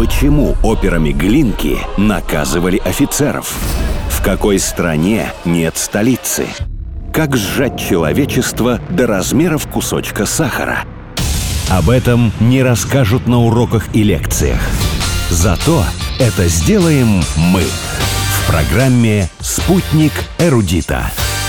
Почему операми Глинки наказывали офицеров? В какой стране нет столицы? Как сжать человечество до размеров кусочка сахара? Об этом не расскажут на уроках и лекциях. Зато это сделаем мы в программе «Спутник эрудита».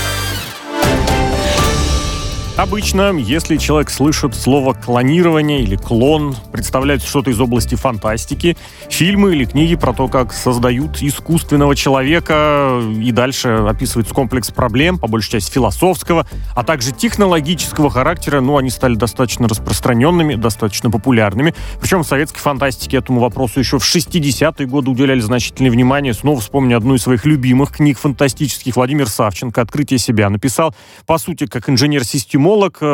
Обычно, если человек слышит слово «клонирование» или «клон», представляет что-то из области фантастики, фильмы или книги про то, как создают искусственного человека, и дальше описывается комплекс проблем, по большей части философского, а также технологического характера. Они стали достаточно распространенными, достаточно популярными. Причем в советской фантастике этому вопросу еще в 60-е годы уделяли значительное внимание. Снова вспомню одну из своих любимых книг фантастических. Владимир Савченко «Открытие себя» написал, по сути, как инженер-системолог,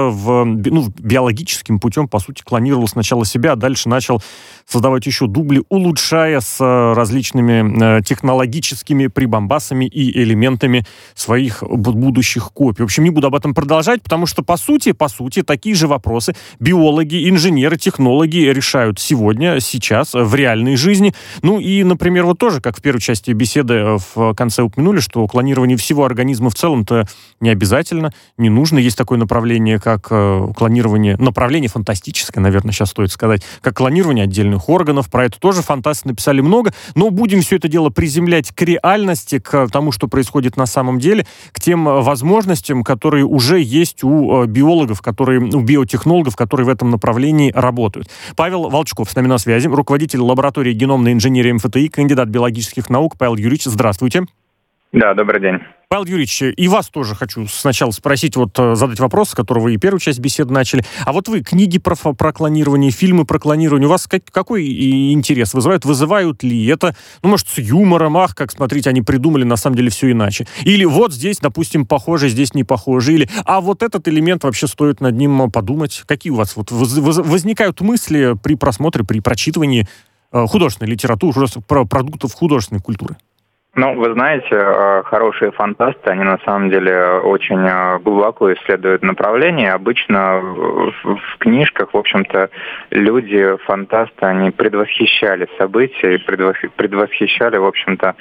биологическим путем, по сути, клонировал сначала себя, а дальше начал создавать еще дубли, улучшая с различными технологическими прибамбасами и элементами своих будущих копий. В общем, не буду об этом продолжать, потому что, по сути, такие же вопросы биологи, инженеры, технологи решают сегодня, сейчас, в реальной жизни. И, например, вот тоже, как в первой части беседы в конце упомянули, что клонирование всего организма в целом-то не обязательно, не нужно. Есть такое направление, как клонирование, направление фантастическое, наверное, сейчас стоит сказать, как клонирование отдельных органов. Про это тоже фантасты написали много, но будем все это дело приземлять к реальности, к тому, что происходит на самом деле, к тем возможностям, которые уже есть у биологов, у биотехнологов, которые в этом направлении работают. Павел Волчков с нами на связи, руководитель лаборатории геномной инженерии МФТИ, кандидат биологических наук. Павел Юрьевич, здравствуйте. Да, добрый день. Павел Юрьевич, и вас тоже хочу сначала спросить, задать вопрос, с которого вы и первую часть беседы начали. А вот вы, книги про клонирование, фильмы про клонирование, у вас какой интерес вызывают? Вызывают ли это, может, с юмором, как смотрите, они придумали на самом деле все иначе? Или вот здесь, допустим, похоже, здесь не похоже? Или, вот этот элемент вообще стоит над ним подумать? Какие у вас возникают мысли при просмотре, при прочитывании художественной литературы, про продуктов художественной культуры? Вы знаете, хорошие фантасты, они на самом деле очень глубоко исследуют направление. Обычно в книжках, в общем-то, люди, фантасты, они предвосхищали события и предвосхищали, в общем-то,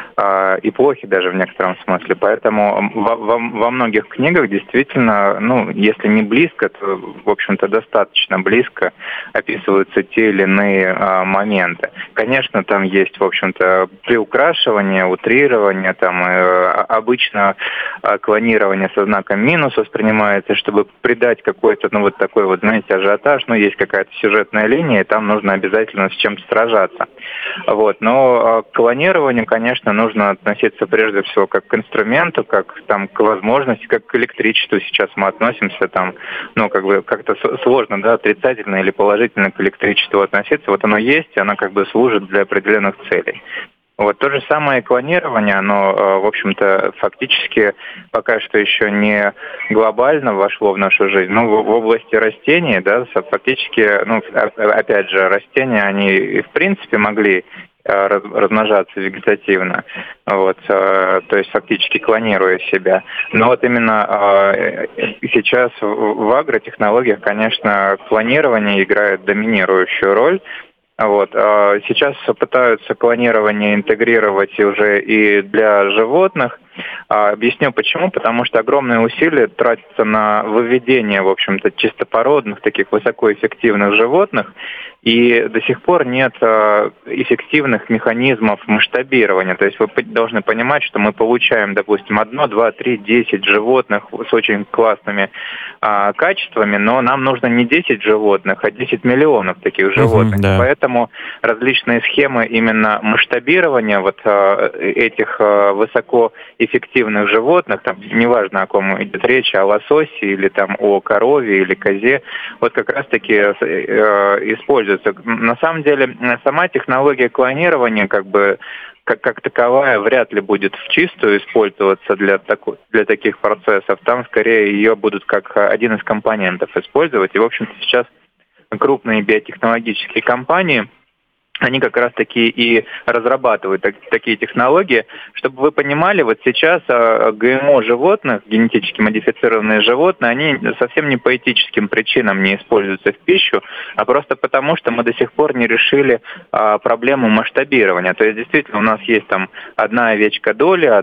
эпохи даже в некотором смысле. Поэтому во многих книгах действительно, если не близко, то, в общем-то, достаточно близко описываются те или иные моменты. Конечно, там есть, в общем-то, приукрашивание, утрирование, обычно клонирование со знаком минус воспринимается, чтобы придать какой-то, такой ажиотаж, есть какая-то сюжетная линия, и там нужно обязательно с чем-то сражаться. Но к клонированию, конечно, нужно относиться прежде всего как к инструменту, как к возможности, как к электричеству сейчас мы относимся, как-то сложно, отрицательно или положительно к электричеству относиться. Оно есть, и оно служит для определенных целей. То же самое клонирование, оно, в общем-то, фактически пока что еще не глобально вошло в нашу жизнь. В области растений, фактически, опять же, растения, они в принципе могли размножаться вегетативно, то есть фактически клонируя себя. Но именно сейчас в агротехнологиях, конечно, клонирование играет доминирующую роль. Сейчас пытаются клонирование интегрировать уже и для животных. Объясню почему. Потому что огромные усилия тратятся на выведение, в общем-то, чистопородных, таких высокоэффективных животных. И до сих пор нет эффективных механизмов масштабирования. То есть вы должны понимать, что мы получаем, допустим, 1, 2, 3, 10 животных с очень классными качествами, но нам нужно не 10 животных, а 10 миллионов таких животных. Да. Поэтому различные схемы именно масштабирования этих высокоэффективных животных, неважно, о ком идет речь, о лососе или о корове или козе, как раз-таки используются. На самом деле, сама технология клонирования, как таковая, вряд ли будет в чистую использоваться для таких процессов. Там, скорее, ее будут как один из компонентов использовать. И, в общем-то, сейчас крупные биотехнологические компании они как раз-таки и разрабатывают такие технологии. Чтобы вы понимали, вот сейчас ГМО животных, генетически модифицированные животные, они совсем не по этическим причинам не используются в пищу, а просто потому, что мы до сих пор не решили проблему масштабирования. То есть действительно у нас есть там одна овечка доля,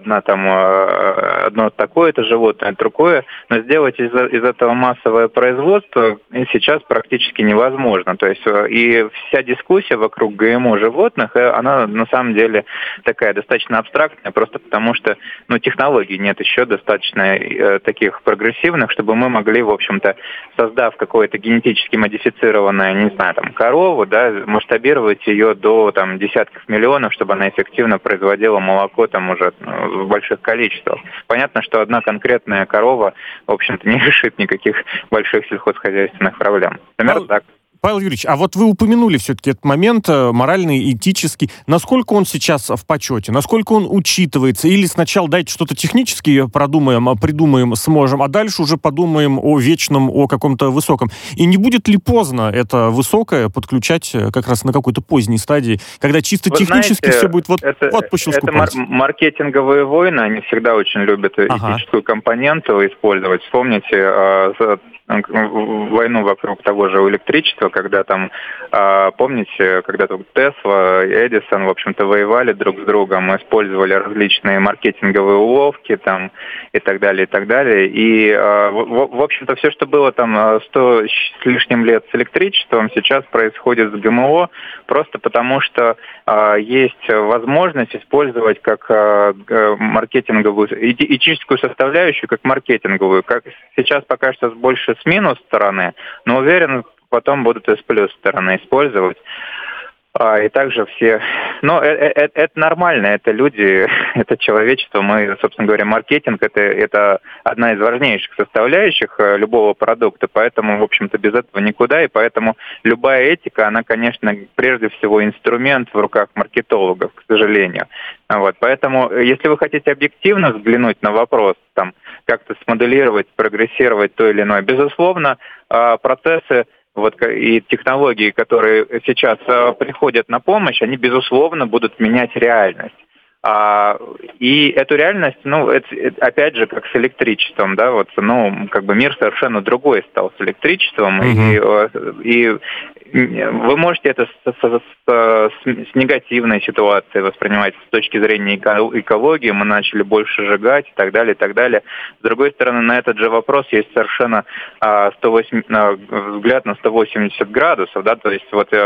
одно такое-то животное, другое, но сделать из этого массовое производство сейчас практически невозможно. То есть и вся дискуссия вокруг ГМО животных, она на самом деле такая достаточно абстрактная, просто потому что технологий нет еще достаточно таких прогрессивных, чтобы мы могли, в общем-то, создав какое-то генетически модифицированное, не знаю, там, корову, да, масштабировать ее до там, десятков миллионов, чтобы она эффективно производила молоко там уже в больших количествах. Понятно, что одна конкретная корова, в общем-то, не решит никаких больших сельхозхозяйственных проблем. Например, так. Павел Юрьевич, а вот вы упомянули все-таки этот момент моральный, этический. Насколько он сейчас в почете? Насколько он учитывается? Или сначала дайте что-то технически придумаем, сможем, а дальше уже подумаем о вечном, о каком-то высоком. И не будет ли поздно это высокое подключать как раз на какой-то поздней стадии, когда чисто технически все будет вот по щелчку пальца? Маркетинговые войны, они всегда очень любят этическую компоненту использовать. Вспомните войну вокруг того же электричества, когда там, помните, когда тут Тесла, Эдисон, в общем-то, воевали друг с другом, использовали различные маркетинговые уловки там и так далее, и так далее. И, в общем-то, все, что было там 100 с лишним лет с электричеством, сейчас происходит с ГМО, просто потому что есть возможность использовать как маркетинговую, этическую составляющую, как маркетинговую. Как сейчас пока что больше с минус стороны, но уверен, потом будут и с плюс стороны использовать. И также все... Но это нормально, это люди, это человечество. Мы, собственно говоря, маркетинг это одна из важнейших составляющих любого продукта, поэтому, в общем-то, без этого никуда, и поэтому любая этика, она, конечно, прежде всего инструмент в руках маркетологов, к сожалению. Вот, поэтому, если вы хотите объективно взглянуть на вопрос, там, как-то смоделировать, прогрессировать то или иное, безусловно, процессы и технологии, которые сейчас приходят на помощь, они, безусловно, будут менять реальность. И эту реальность, это, опять же, как с электричеством, да, мир совершенно другой стал с электричеством, и вы можете это с негативной ситуацией воспринимать с точки зрения экологии, мы начали больше сжигать и так далее, и так далее. С другой стороны, на этот же вопрос есть совершенно взгляд на 180 градусов, да, то есть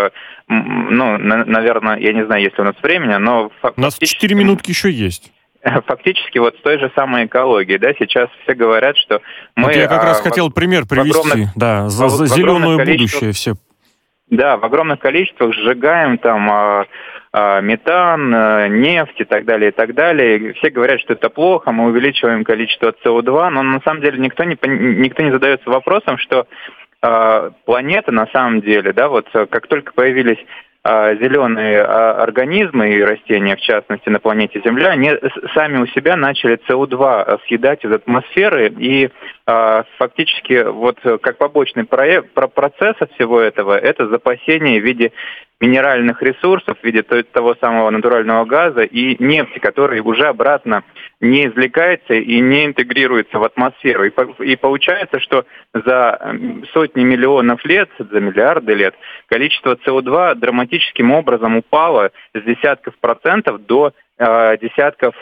наверное, я не знаю, есть ли у нас времени, но... У нас 4 минутки еще есть. Фактически с той же самой экологией, да, сейчас все говорят, что мы... я как раз хотел пример привести, за зеленое будущее все. Да, в огромных количествах сжигаем там метан, нефть и так далее, и так далее. Все говорят, что это плохо, мы увеличиваем количество СО2, но на самом деле никто не задается вопросом, что планета на самом деле, да, как только появились зеленые организмы и растения, в частности, на планете Земля, они сами у себя начали СО2 съедать из атмосферы, и фактически как побочный процесс от всего этого, это запасение в виде минеральных ресурсов, в виде того самого натурального газа и нефти, который уже обратно не извлекается и не интегрируется в атмосферу. И получается, что за сотни миллионов лет, за миллиарды лет, количество СО2 драматическим образом упало с десятков процентов до десятков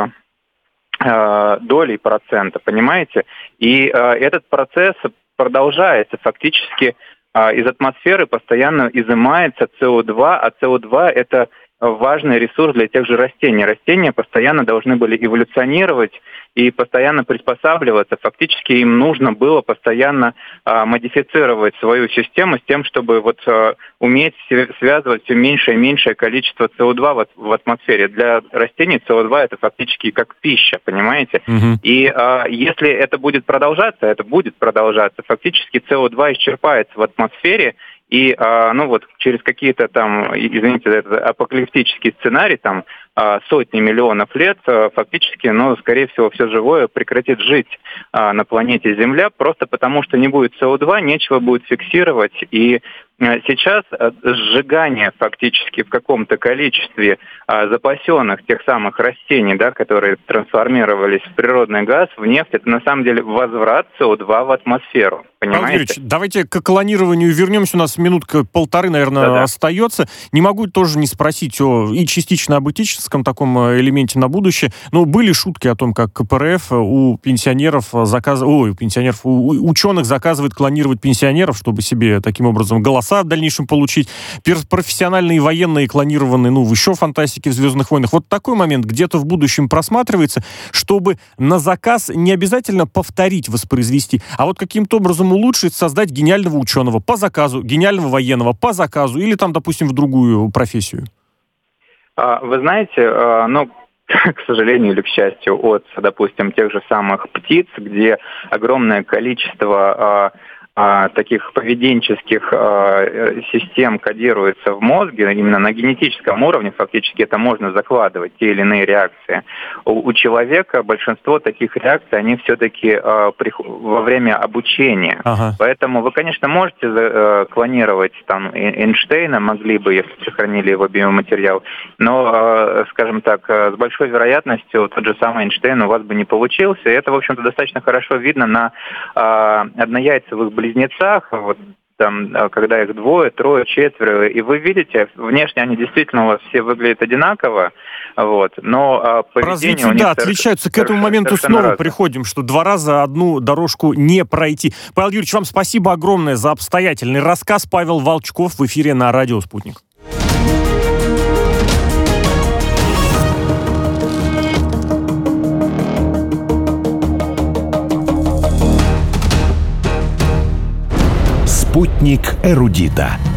долей процента, понимаете? И этот процесс продолжается. Фактически из атмосферы постоянно изымается СО2, а СО2 – это важный ресурс для тех же растений. Растения постоянно должны были эволюционировать и постоянно приспосабливаться. Фактически им нужно было постоянно модифицировать свою систему с тем, чтобы уметь связывать все меньшее и меньшее количество СО2 в атмосфере. Для растений СО2 это фактически как пища, понимаете? И если это будет продолжаться, фактически СО2 исчерпается в атмосфере, и через какие-то там, извините, это апокалиптический сценарий, там сотни миллионов лет, фактически, скорее всего, все живое прекратит жить на планете Земля, просто потому что не будет СО2, нечего будет фиксировать, и Сейчас сжигание фактически в каком-то количестве запасенных тех самых растений, да, которые трансформировались в природный газ, в нефть, это на самом деле возврат СО2 в атмосферу. Понимаете? Павел Юрьевич, давайте к клонированию вернемся. У нас минутка-полторы, наверное, остается. Не могу тоже не спросить и частично об этическом таком элементе на будущее. Но были шутки о том, как КПРФ у ученых заказывает клонировать пенсионеров, чтобы себе таким образом голоса в дальнейшем получить. Профессиональные военные клонированы, в еще фантастике в «Звездных войнах». Вот такой момент где-то в будущем просматривается, чтобы на заказ не обязательно повторить, воспроизвести, а вот каким-то образом улучшить, создать гениального ученого по заказу, гениального военного по заказу или там, допустим, в другую профессию? Вы знаете, к сожалению или к счастью, от, допустим, тех же самых птиц, где огромное количество таких поведенческих систем кодируется в мозге, именно на генетическом уровне фактически это можно закладывать, те или иные реакции. У человека большинство таких реакций, они все-таки во время обучения. Ага. Поэтому вы, конечно, можете клонировать там Эйнштейна, могли бы, если сохранили его биоматериал, но, скажем так, с большой вероятностью тот же самый Эйнштейн у вас бы не получился. И это, в общем-то, достаточно хорошо видно на однояйцевых близнецах, вот там, когда их 2, 3, 4, и вы видите, внешне они действительно у вас все выглядят одинаково, но поведение у них отличаются. К этому моменту снова приходим, что 2 раза одну дорожку не пройти. Павел Юрьевич, вам спасибо огромное за обстоятельный рассказ. Павел Волчков в эфире на радио «Спутник». Спутник эрудита.